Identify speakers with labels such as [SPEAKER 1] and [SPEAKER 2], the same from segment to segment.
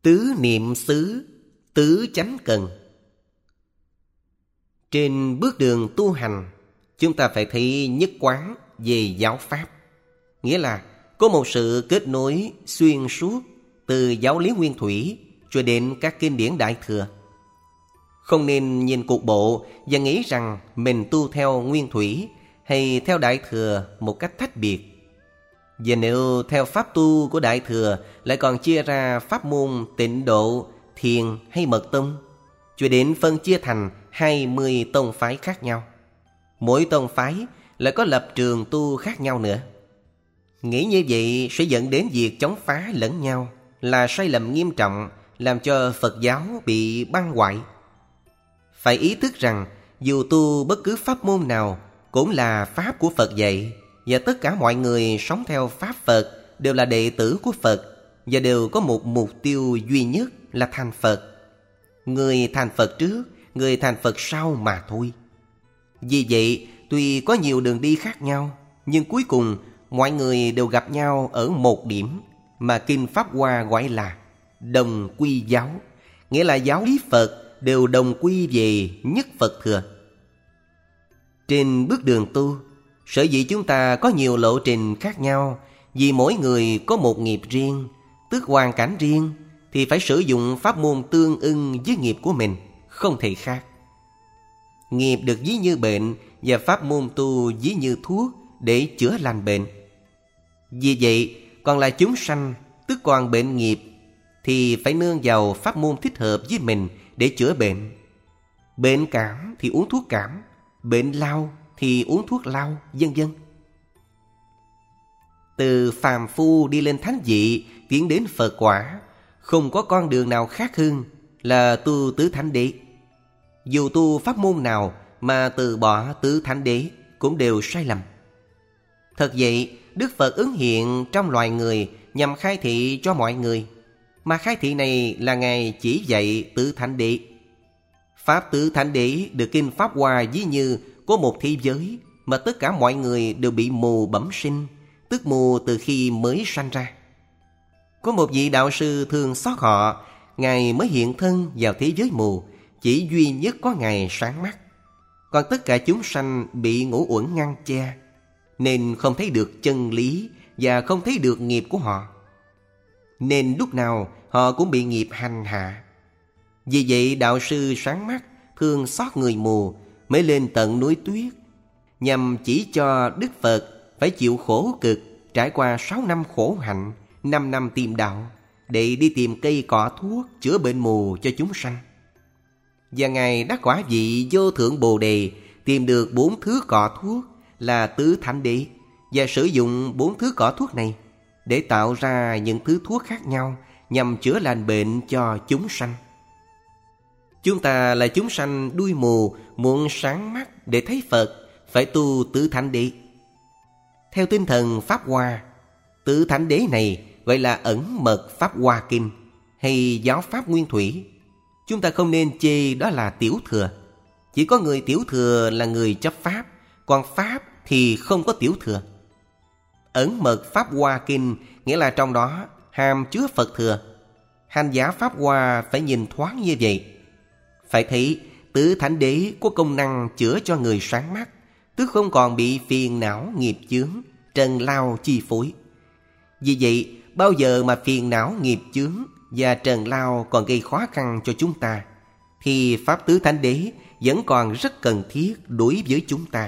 [SPEAKER 1] Tứ niệm xứ, tứ chánh cần. Trên bước đường tu hành, chúng ta phải thấy nhất quán về giáo pháp. Nghĩa là có một sự kết nối xuyên suốt từ giáo lý nguyên thủy cho đến các kinh điển Đại Thừa. Không nên nhìn cục bộ và nghĩ rằng mình tu theo nguyên thủy hay theo Đại Thừa một cách tách biệt. Và nếu theo pháp tu của Đại Thừa lại còn chia ra pháp môn Tịnh Độ, Thiền hay Mật Tông, cho đến phân chia thành 20 tông phái khác nhau. Mỗi tông phái lại có lập trường tu khác nhau nữa. Nghĩ như vậy sẽ dẫn đến việc chống phá lẫn nhau, là sai lầm nghiêm trọng, làm cho Phật giáo bị băng hoại. Phải ý thức rằng dù tu bất cứ pháp môn nào cũng là pháp của Phật dạy, và tất cả mọi người sống theo pháp Phật đều là đệ tử của Phật và đều có một mục tiêu duy nhất là thành Phật. Người thành Phật trước, người thành Phật sau mà thôi. Vì vậy, tuy có nhiều đường đi khác nhau, nhưng cuối cùng mọi người đều gặp nhau ở một điểm mà Kinh Pháp Hoa gọi là đồng quy giáo, nghĩa là giáo lý Phật đều đồng quy về nhất Phật thừa. Trên bước đường tu, sở dĩ chúng ta có nhiều lộ trình khác nhau, vì mỗi người có một nghiệp riêng, tức hoàn cảnh riêng, thì phải sử dụng pháp môn tương ưng với nghiệp của mình, không thể khác. Nghiệp được ví như bệnh và pháp môn tu ví như thuốc để chữa lành bệnh. Vì vậy, còn là chúng sanh, tức còn bệnh nghiệp, thì phải nương vào pháp môn thích hợp với mình để chữa bệnh. Bệnh cảm thì uống thuốc cảm, bệnh lao thì uống thuốc lao, vân vân. Từ phàm phu đi lên thánh vị, tiến đến Phật quả, không có con đường nào khác hơn là tu tứ thánh đế. Dù tu pháp môn nào mà từ bỏ tứ thánh đế cũng đều sai lầm. Thật vậy, Đức Phật ứng hiện trong loài người nhằm khai thị cho mọi người, mà khai thị này là Ngài chỉ dạy tứ thánh đế. Pháp tứ thánh đế được Kinh Pháp Hoa ví như có một thế giới mà tất cả mọi người đều bị mù bẩm sinh, tức mù từ khi mới sanh ra. Có một vị đạo sư thương xót họ, Ngài mới hiện thân vào thế giới mù, chỉ duy nhất có Ngài sáng mắt. Còn tất cả chúng sanh bị ngũ uẩn ngăn che, nên không thấy được chân lý và không thấy được nghiệp của họ. Nên lúc nào họ cũng bị nghiệp hành hạ. Vì vậy đạo sư sáng mắt thương xót người mù mới lên tận núi tuyết, nhằm chỉ cho Đức Phật phải chịu khổ cực, trải qua 6 năm khổ hạnh, 5 năm tìm đạo, để đi tìm cây cỏ thuốc chữa bệnh mù cho chúng sanh. Và Ngài đắc quả vị vô thượng Bồ Đề, tìm được 4 thứ cỏ thuốc là tứ thánh đế, và sử dụng 4 thứ cỏ thuốc này để tạo ra những thứ thuốc khác nhau nhằm chữa lành bệnh cho chúng sanh. Chúng ta là chúng sanh đuôi mù, muốn sáng mắt để thấy Phật, phải tu tứ thánh đế. Theo tinh thần Pháp Hoa, tứ thánh đế này gọi là ẩn mật Pháp Hoa Kinh hay giáo pháp nguyên thủy. Chúng ta không nên chê đó là tiểu thừa. Chỉ có người tiểu thừa là người chấp pháp, còn pháp thì không có tiểu thừa. Ẩn mật Pháp Hoa Kinh nghĩa là trong đó hàm chứa Phật thừa. Hành giả Pháp Hoa phải nhìn thoáng như vậy. Phải thấy tứ thánh đế có công năng chữa cho người sáng mắt, tức không còn bị phiền não nghiệp chướng, trần lao chi phối. Vì vậy, bao giờ mà phiền não nghiệp chướng và trần lao còn gây khó khăn cho chúng ta, thì Pháp tứ thánh đế vẫn còn rất cần thiết đối với chúng ta.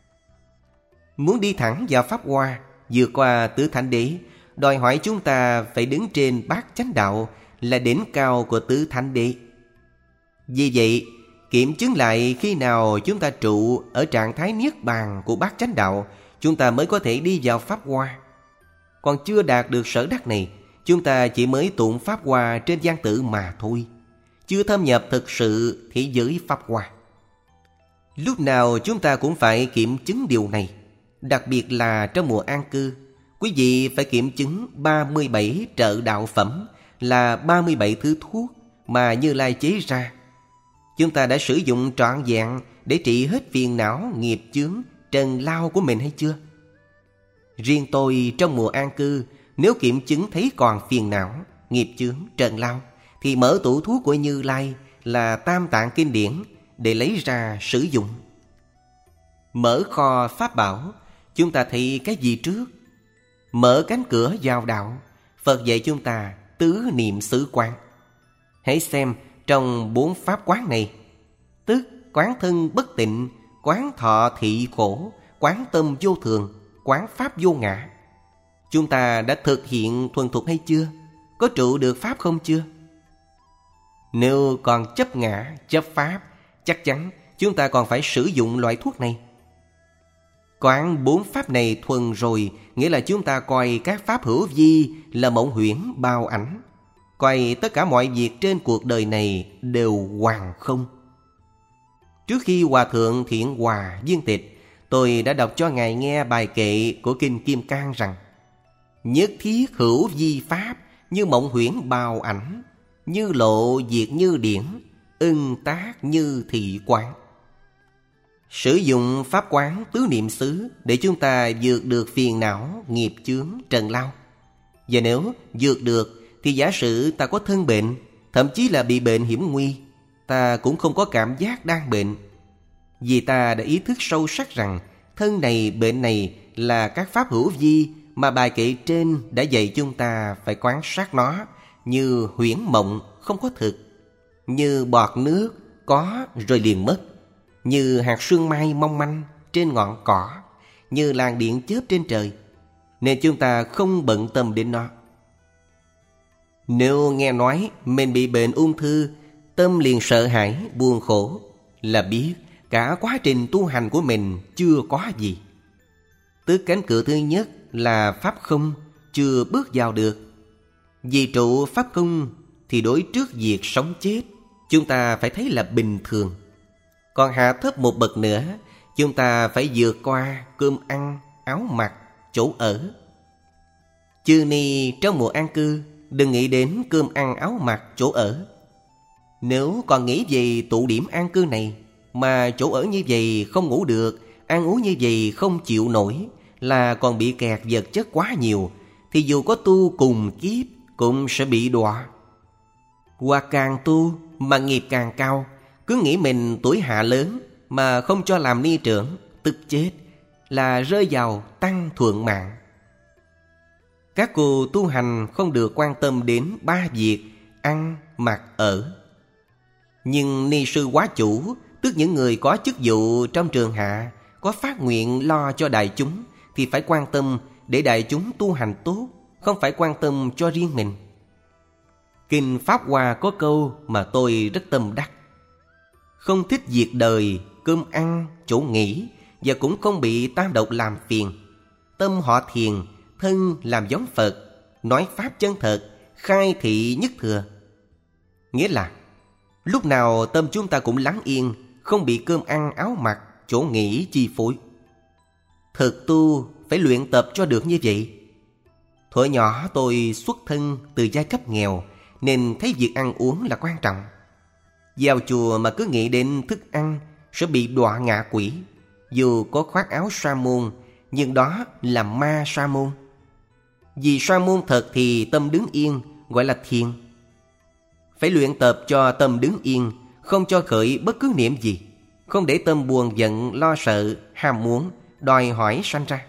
[SPEAKER 1] Muốn đi thẳng vào Pháp Hoa, vượt qua tứ thánh đế, đòi hỏi chúng ta phải đứng trên bát chánh đạo, là đỉnh cao của tứ thánh đế. Vì vậy, kiểm chứng lại khi nào chúng ta trụ ở trạng thái niết bàn của bát chánh đạo, chúng ta mới có thể đi vào Pháp Hoa. Còn chưa đạt được sở đắc này, chúng ta chỉ mới tụng Pháp Hoa trên văn tự mà thôi, chưa thâm nhập thực sự thế giới Pháp Hoa. Lúc nào chúng ta cũng phải kiểm chứng điều này. Đặc biệt là trong mùa an cư, quý vị phải kiểm chứng 37 trợ đạo phẩm, là 37 thứ thuốc mà Như Lai chế ra. Chúng ta đã sử dụng trọn vẹn để trị hết phiền não, nghiệp chướng, trần lao của mình hay chưa? Riêng tôi trong mùa an cư, nếu kiểm chứng thấy còn phiền não, nghiệp chướng, trần lao, thì mở tủ thuốc của Như Lai là Tam Tạng Kinh Điển để lấy ra sử dụng. Mở kho pháp bảo, chúng ta thấy cái gì trước? Mở cánh cửa vào đạo, Phật dạy chúng ta tứ niệm xứ quán. Hãy xem trong 4 pháp quán này, tức quán thân bất tịnh, quán thọ thị khổ, quán tâm vô thường, quán pháp vô ngã. Chúng ta đã thực hiện thuần thục hay chưa? Có trụ được pháp không chưa? Nếu còn chấp ngã, chấp pháp, chắc chắn chúng ta còn phải sử dụng loại thuốc này. Quán 4 pháp này thuần rồi, nghĩa là chúng ta coi các pháp hữu vi là mộng huyễn bao ảnh, coi tất cả mọi việc trên cuộc đời này đều hoàn không. Trước khi Hòa Thượng Thiện Hòa viên tịch, tôi đã đọc cho Ngài nghe bài kệ của Kinh Kim Cang rằng: nhất thiết hữu vi pháp, như mộng huyễn bao ảnh, như lộ diệt như điển, ưng tác như thị quán. Sử dụng pháp quán tứ niệm xứ để chúng ta vượt được phiền não, nghiệp chướng, trần lao. Và nếu vượt được thì giả sử ta có thân bệnh, thậm chí là bị bệnh hiểm nguy, ta cũng không có cảm giác đang bệnh, vì ta đã ý thức sâu sắc rằng thân này, bệnh này là các pháp hữu vi mà bài kệ trên đã dạy chúng ta phải quan sát nó như huyễn mộng không có thực, như bọt nước có rồi liền mất, như hạt sương mai mong manh trên ngọn cỏ, như làn điện chớp trên trời, nên chúng ta không bận tâm đến nó. Nếu nghe nói mình bị bệnh ung thư, tâm liền sợ hãi, buồn khổ, là biết cả quá trình tu hành của mình chưa có gì. Tức cánh cửa thứ nhất là pháp không, chưa bước vào được. Vì trụ pháp không thì đối trước việc sống chết, chúng ta phải thấy là bình thường. Còn hạ thấp một bậc nữa, chúng ta phải vượt qua cơm ăn, áo mặc, chỗ ở. Chư ni trong mùa an cư, đừng nghĩ đến cơm ăn áo mặc, chỗ ở. Nếu còn nghĩ về tụ điểm an cư này, mà chỗ ở như vậy không ngủ được, ăn uống như vậy không chịu nổi, là còn bị kẹt vật chất quá nhiều, thì dù có tu cùng kiếp cũng sẽ bị đọa. Hoặc càng tu mà nghiệp càng cao, cứ nghĩ mình tuổi hạ lớn mà không cho làm ni trưởng, tức chết, là rơi vào tăng thuận mạng. Các cô tu hành không được quan tâm đến 3 việc ăn, mặc, ở. Nhưng ni sư quá chủ, tức những người có chức vụ trong trường hạ, có phát nguyện lo cho đại chúng, thì phải quan tâm để đại chúng tu hành tốt, không phải quan tâm cho riêng mình. Kinh Pháp Hoa có câu mà tôi rất tâm đắc: không thích việc đời, cơm ăn, chỗ nghỉ, và cũng không bị tam độc làm phiền. Tâm họ thiền, thân làm giống Phật, nói pháp chân thật, khai thị nhất thừa. Nghĩa là lúc nào tâm chúng ta cũng lắng yên, không bị cơm ăn, áo mặc, chỗ nghỉ chi phối. Thực tu phải luyện tập cho được như vậy. Thuở nhỏ tôi xuất thân từ giai cấp nghèo, nên thấy việc ăn uống là quan trọng. Vào chùa mà cứ nghĩ đến thức ăn sẽ bị đọa ngạ quỷ. Dù có khoác áo sa môn, nhưng đó là ma sa môn. Vì sa môn thật thì tâm đứng yên, gọi là thiền. Phải luyện tập cho tâm đứng yên, không cho khởi bất cứ niệm gì, không để tâm buồn giận, lo sợ, ham muốn, đòi hỏi sanh ra.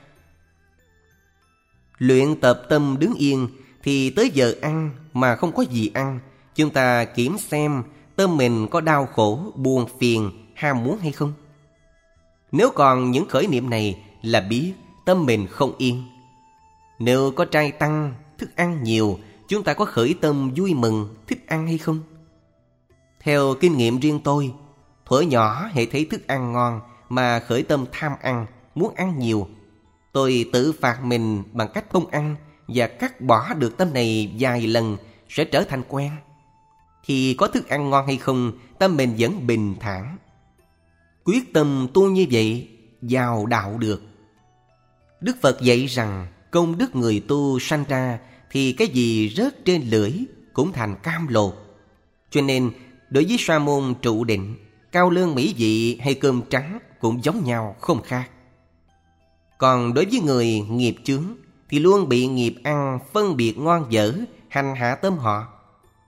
[SPEAKER 1] Luyện tập tâm đứng yên thì tới giờ ăn mà không có gì ăn, chúng ta kiểm xem tâm mình có đau khổ, buồn phiền, ham muốn hay không. Nếu còn những khởi niệm này là biết tâm mình không yên. Nếu có trai tăng, thức ăn nhiều, chúng ta có khởi tâm vui mừng, thích ăn hay không? Theo kinh nghiệm riêng tôi, thuở nhỏ hễ thấy thức ăn ngon mà khởi tâm tham ăn, muốn ăn nhiều, tôi tự phạt mình bằng cách không ăn và cắt bỏ được tâm này vài lần sẽ trở thành quen. Thì có thức ăn ngon hay không, tâm mình vẫn bình thản. Quyết tâm tu như vậy, vào đạo được. Đức Phật dạy rằng công đức người tu sanh ra thì cái gì rớt trên lưỡi cũng thành cam lột. Cho nên đối với sa môn trụ định, cao lương mỹ vị hay cơm trắng cũng giống nhau không khác. Còn đối với người nghiệp chướng thì luôn bị nghiệp ăn phân biệt ngon dở hành hạ tâm họ.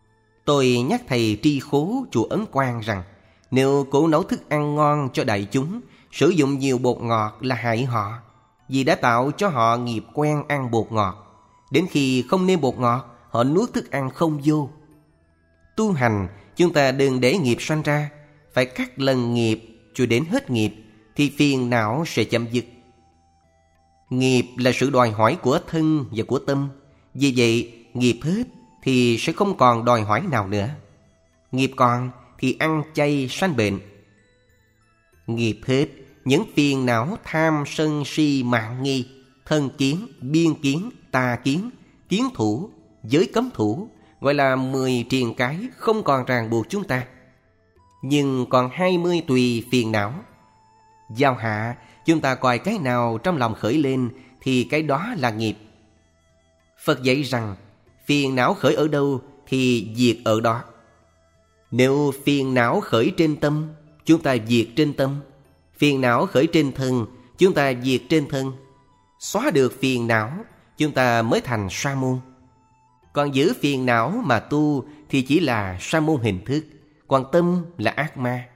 [SPEAKER 1] Tôi nhắc thầy tri khố chùa Ấn Quang rằng nếu cố nấu thức ăn ngon cho đại chúng, sử dụng nhiều bột ngọt là hại họ, vì đã tạo cho họ nghiệp quen ăn bột ngọt. Đến khi không nêm bột ngọt, họ nuốt thức ăn không vô. Tu hành, chúng ta đừng để nghiệp sanh ra, phải cắt lần nghiệp cho đến hết nghiệp, thì phiền não sẽ chấm dứt. Nghiệp là sự đòi hỏi của thân và của tâm. Vì vậy, nghiệp hết thì sẽ không còn đòi hỏi nào nữa. Nghiệp còn thì ăn chay sanh bệnh. Nghiệp hết, những phiền não tham sân si mạn nghi, thân kiến, biên kiến, tà kiến, kiến thủ, giới cấm thủ, gọi là 10 triền cái không còn ràng buộc chúng ta. Nhưng còn 20 tùy phiền não. Giao hạ, chúng ta coi cái nào trong lòng khởi lên thì cái đó là nghiệp. Phật dạy rằng phiền não khởi ở đâu thì diệt ở đó. Nếu phiền não khởi trên tâm, chúng ta diệt trên tâm. Phiền não khởi trên thân, chúng ta diệt trên thân. Xóa được phiền não, chúng ta mới thành sa môn. Còn giữ phiền não mà tu thì chỉ là sa môn hình thức, còn tâm là ác ma.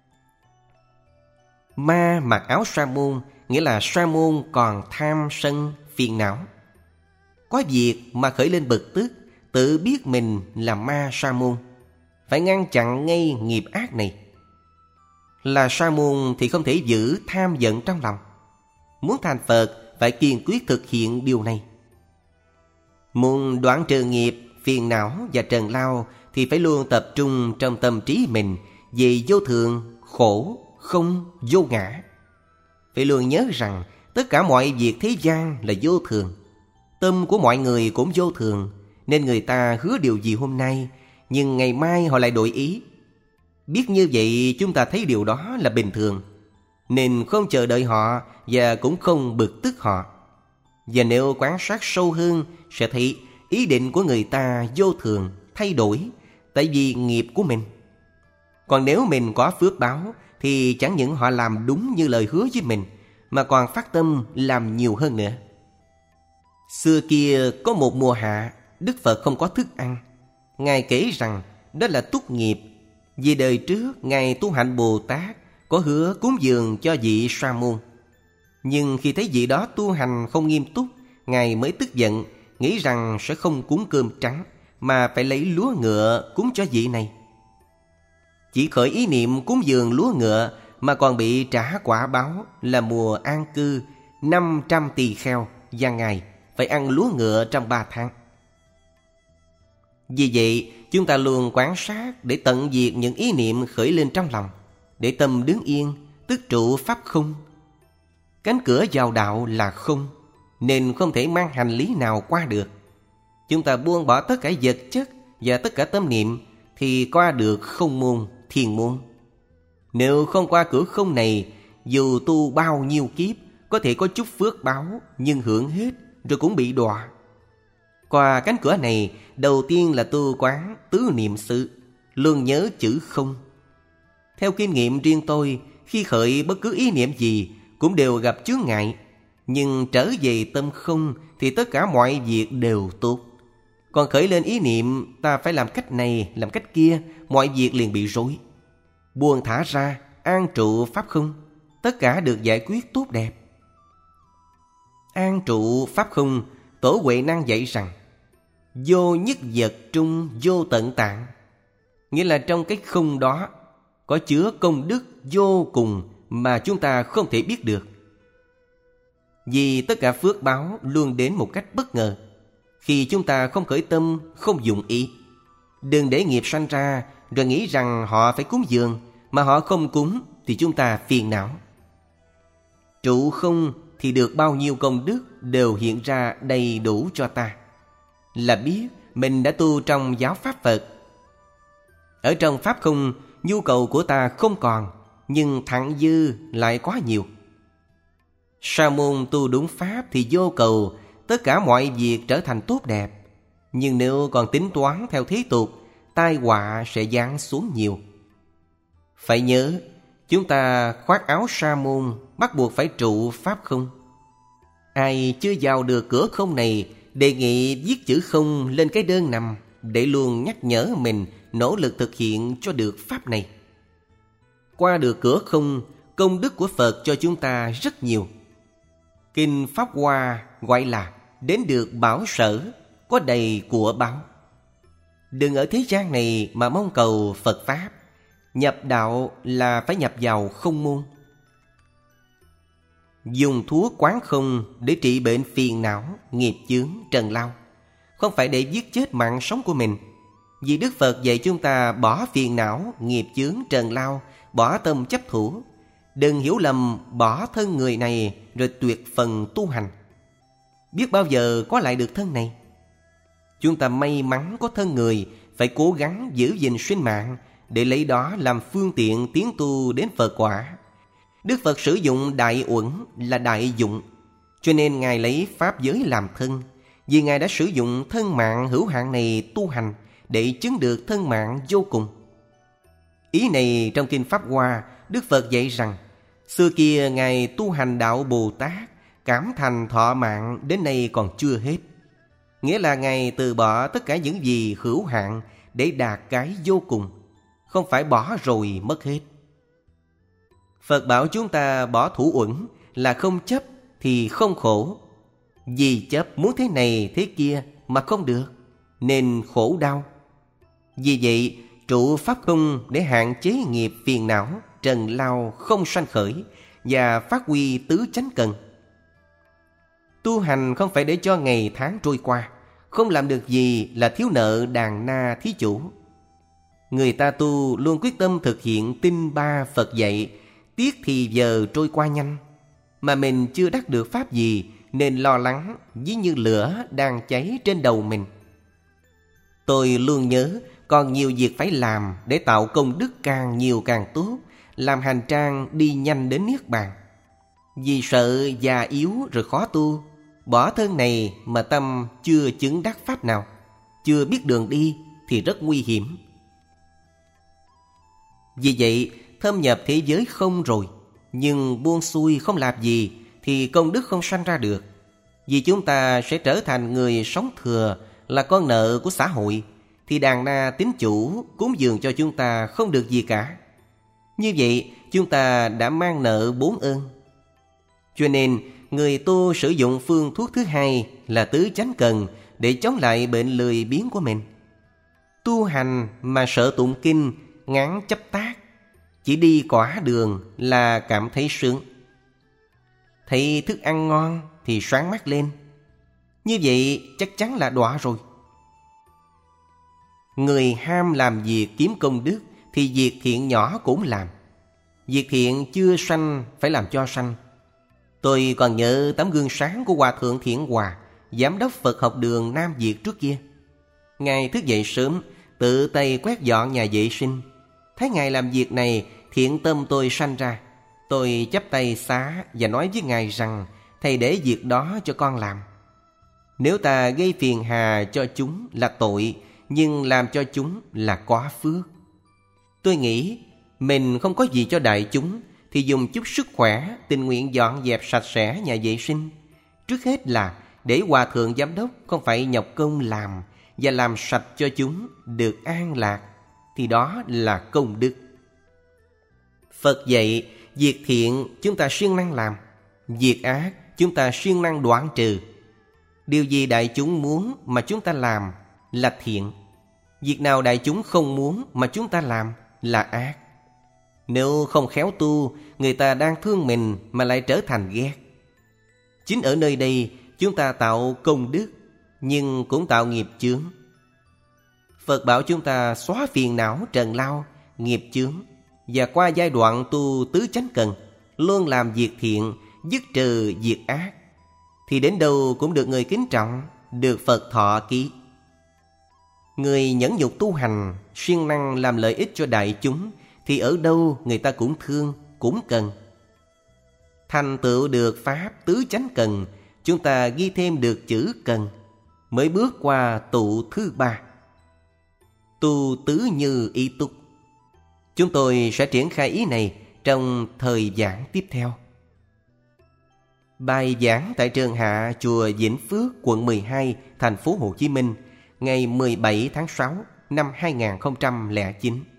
[SPEAKER 1] Ma mặc áo sa môn, nghĩa là sa môn còn tham sân phiền não. Có việc mà khởi lên bực tức, tự biết mình là ma sa môn, phải ngăn chặn ngay nghiệp ác này. Là sa môn thì không thể giữ tham giận trong lòng. Muốn thành Phật phải kiên quyết thực hiện điều này. Muốn đoạn trừ nghiệp, phiền não và trần lao thì phải luôn tập trung trong tâm trí mình về vô thường, khổ, không, vô ngã. Phải luôn nhớ rằng tất cả mọi việc thế gian là vô thường. Tâm của mọi người cũng vô thường, nên người ta hứa điều gì hôm nay, nhưng ngày mai họ lại đổi ý. Biết như vậy chúng ta thấy điều đó là bình thường, nên không chờ đợi họ và cũng không bực tức họ. Và nếu quan sát sâu hơn sẽ thấy ý định của người ta vô thường, thay đổi, tại vì nghiệp của mình. Còn nếu mình có phước báo thì chẳng những họ làm đúng như lời hứa với mình, mà còn phát tâm làm nhiều hơn nữa. Xưa kia có một mùa hạ, Đức Phật không có thức ăn. Ngài kể rằng đó là túc nghiệp. Vì đời trước Ngài tu hạnh Bồ Tát có hứa cúng dường cho vị sa môn. Nhưng khi thấy vị đó tu hành không nghiêm túc, Ngài mới tức giận, nghĩ rằng sẽ không cúng cơm trắng, mà phải lấy lúa ngựa cúng cho vị này. Chỉ khởi ý niệm cúng dường lúa ngựa mà còn bị trả quả báo là mùa an cư 500 tỳ kheo, và Ngài phải ăn lúa ngựa trong 3 tháng. Vì vậy, chúng ta luôn quan sát để tận diệt những ý niệm khởi lên trong lòng, để tâm đứng yên, tức trụ pháp không. Cánh cửa vào đạo là không, nên không thể mang hành lý nào qua được. Chúng ta buông bỏ tất cả vật chất và tất cả tâm niệm thì qua được không môn, thiên môn. Nếu không qua cửa không này, dù tu bao nhiêu kiếp, có thể có chút phước báo, nhưng hưởng hết rồi cũng bị đọa. Qua cánh cửa này, đầu tiên là tu quán tứ niệm xứ, luôn nhớ chữ không. Theo kinh nghiệm riêng tôi, khi khởi bất cứ ý niệm gì cũng đều gặp chướng ngại, nhưng trở về tâm không thì tất cả mọi việc đều tốt. Còn khởi lên ý niệm ta phải làm cách này, làm cách kia, mọi việc liền bị rối. Buông thả ra, an trụ pháp không, tất cả được giải quyết tốt đẹp. An trụ pháp không, Tổ Huệ Năng dạy rằng vô nhất vật trung vô tận tạng, nghĩa là trong cái không đó có chứa công đức vô cùng mà chúng ta không thể biết được. Vì tất cả phước báo luôn đến một cách bất ngờ, khi chúng ta không khởi tâm, không dụng ý. Đừng để nghiệp sanh ra rồi nghĩ rằng họ phải cúng dường, mà họ không cúng thì chúng ta phiền não. Trụ không thì được bao nhiêu công đức đều hiện ra đầy đủ cho ta, là biết mình đã tu trong giáo pháp Phật. Ở trong pháp không, nhu cầu của ta không còn, nhưng thặng dư lại quá nhiều. Sa môn tu đúng pháp thì vô cầu, tất cả mọi việc trở thành tốt đẹp. Nhưng nếu còn tính toán theo thế tục, tai họa sẽ giáng xuống nhiều. Phải nhớ, chúng ta khoác áo sa môn bắt buộc phải trụ pháp không. Ai chưa vào được cửa không này, đề nghị viết chữ không lên cái đơn nằm, để luôn nhắc nhở mình nỗ lực thực hiện cho được pháp này. Qua được cửa không, công đức của Phật cho chúng ta rất nhiều. Kinh Pháp Hoa gọi là đến được bảo sở, có đầy của báo. Đừng ở thế gian này mà mong cầu Phật Pháp. Nhập đạo là phải nhập vào không môn. Dùng thuốc quán không để trị bệnh phiền não, nghiệp chướng, trần lao, không phải để giết chết mạng sống của mình. Vì Đức Phật dạy chúng ta bỏ phiền não, nghiệp chướng, trần lao, bỏ tâm chấp thủ. Đừng hiểu lầm bỏ thân người này rồi tuyệt phần tu hành. Biết bao giờ có lại được thân này. Chúng ta may mắn có thân người, phải cố gắng giữ gìn sinh mạng để lấy đó làm phương tiện tiến tu đến Phật quả. Đức Phật sử dụng đại uẩn là đại dụng, cho nên Ngài lấy Pháp giới làm thân. Vì Ngài đã sử dụng thân mạng hữu hạn này tu hành để chứng được thân mạng vô cùng. Ý này trong Kinh Pháp Hoa, Đức Phật dạy rằng xưa kia Ngài tu hành đạo Bồ Tát, cảm thành thọ mạng đến nay còn chưa hết. Nghĩa là Ngài từ bỏ tất cả những gì hữu hạn để đạt cái vô cùng, không phải bỏ rồi mất hết. Phật bảo chúng ta bỏ thủ uẩn là không chấp thì không khổ. Vì chấp muốn thế này thế kia mà không được, nên khổ đau. Vì vậy, trụ pháp không để hạn chế nghiệp phiền não, trần lao không sanh khởi và phát huy tứ chánh cần. Tu hành không phải để cho ngày tháng trôi qua, không làm được gì là thiếu nợ đàn na thí chủ. Người ta tu luôn quyết tâm thực hiện tinh ba Phật dạy, tiếc thì giờ trôi qua nhanh, mà mình chưa đắc được pháp gì nên lo lắng ví như lửa đang cháy trên đầu mình. Tôi luôn nhớ còn nhiều việc phải làm để tạo công đức càng nhiều càng tốt, làm hành trang đi nhanh đến Niết Bàn. Vì sợ già yếu rồi khó tu, bỏ thân này mà tâm chưa chứng đắc pháp nào, chưa biết đường đi thì rất nguy hiểm. Vì vậy, thâm nhập thế giới không rồi, nhưng buông xuôi không làm gì thì công đức không sanh ra được. Vì chúng ta sẽ trở thành người sống thừa, là con nợ của xã hội, thì đàn na tín chủ cúng dường cho chúng ta không được gì cả. Như vậy, chúng ta đã mang nợ 4 ơn. Cho nên, người tu sử dụng phương thuốc thứ hai là tứ chánh cần để chống lại bệnh lười biếng của mình. Tu hành mà sợ tụng kinh, ngán chấp tác, chỉ đi quả đường là cảm thấy sướng. Thấy thức ăn ngon thì sáng mắt lên. Như vậy chắc chắn là đọa rồi. Người ham làm việc kiếm công đức thì việc thiện nhỏ cũng làm. Việc thiện chưa sanh phải làm cho sanh. Tôi còn nhớ tấm gương sáng của Hòa Thượng Thiện Hòa, Giám đốc Phật học đường Nam Việt trước kia. Ngài thức dậy sớm, tự tay quét dọn nhà vệ sinh. Thấy Ngài làm việc này, thiện tâm tôi sanh ra. Tôi chắp tay xá và nói với Ngài rằng Thầy để việc đó cho con làm. Nếu ta gây phiền hà cho chúng là tội, nhưng làm cho chúng là có phước. Tôi nghĩ mình không có gì cho đại chúng thì dùng chút sức khỏe tình nguyện dọn dẹp sạch sẽ nhà vệ sinh. Trước hết là để Hòa Thượng Giám đốc không phải nhọc công làm và làm sạch cho chúng được an lạc, thì đó là công đức. Phật dạy việc thiện chúng ta siêng năng làm, việc ác chúng ta siêng năng đoạn trừ. Điều gì đại chúng muốn mà chúng ta làm là thiện. Việc nào đại chúng không muốn mà chúng ta làm là ác. Nếu không khéo tu, người ta đang thương mình mà lại trở thành ghét. Chính ở nơi đây chúng ta tạo công đức, nhưng cũng tạo nghiệp chướng. Phật bảo chúng ta xóa phiền não trần lao, nghiệp chướng, và qua giai đoạn tu tứ chánh cần, luôn làm việc thiện, dứt trừ việc ác, thì đến đâu cũng được người kính trọng, được Phật thọ ký. Người nhẫn nhục tu hành, siêng năng làm lợi ích cho đại chúng, thì ở đâu người ta cũng thương, cũng cần. Thành tựu được pháp tứ chánh cần, chúng ta ghi thêm được chữ cần, mới bước qua tụ thứ 3. Tu tứ như ý túc. Chúng tôi sẽ triển khai ý này trong thời giảng tiếp theo. Bài giảng tại Trường Hạ, chùa Vĩnh Phước, quận 12, thành phố Hồ Chí Minh, ngày 17 tháng 6 năm 2009.